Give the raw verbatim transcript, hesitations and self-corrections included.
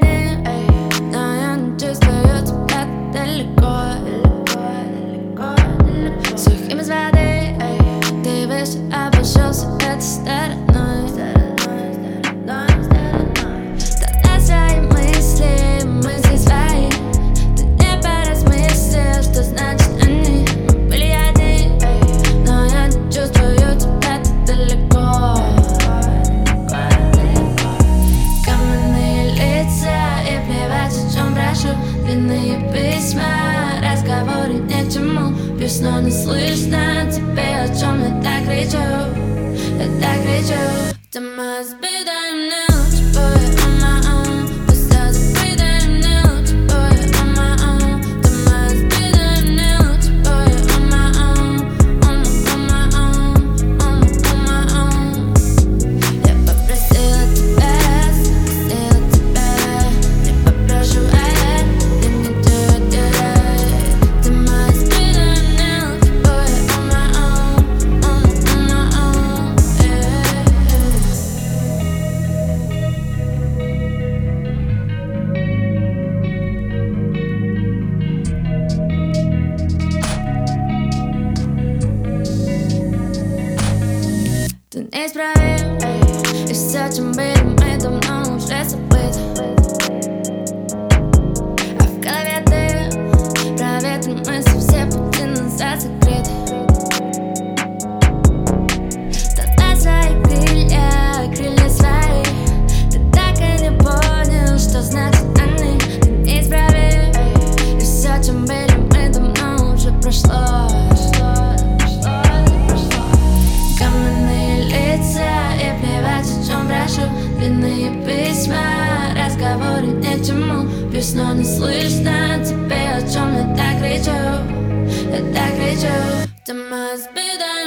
воды, но я не чувствую тебя далеко. Сухим из воды, ты выше обошелся этой стороной. Тогда свои мысли, мысли свои ты не поразмыслил, что значит они. Мы были одни, но я не чувствую тебя далеко. Каменные лица и плевать, о чем прошу. Длинные письма, разговоры ни к чему. Пусть, но не слышно тебе, о чем я так кричу. Я так кричу. Ты must be damn new, boy, on my own. Пусть я забыть damn new, boy, on my own. Ты must be damn new, boy, on my own. On my, on my own, on my, on my own. Я попросила тебя раз, попросила тебя, не попрошу, а я, я не делаю дырой. Ты must be damn new, boy, on my own, on my, on my own, yeah. Ты неисправим, и все, чем были мы, давно уже забыты. А в голове ты, проветрим мысли, все пути назад закрыты. Тогда свои крылья, крылья свои, ты так и не понял, что значит они. Ты неисправим, и все, чем были мы, давно уже прошло. Каменные лица и плевать, о чем прошу. Длинные письма, разговоры ни к чему. Пусть, но не слышно тебе, о чем я так кричу. Я так кричу. Ты must be the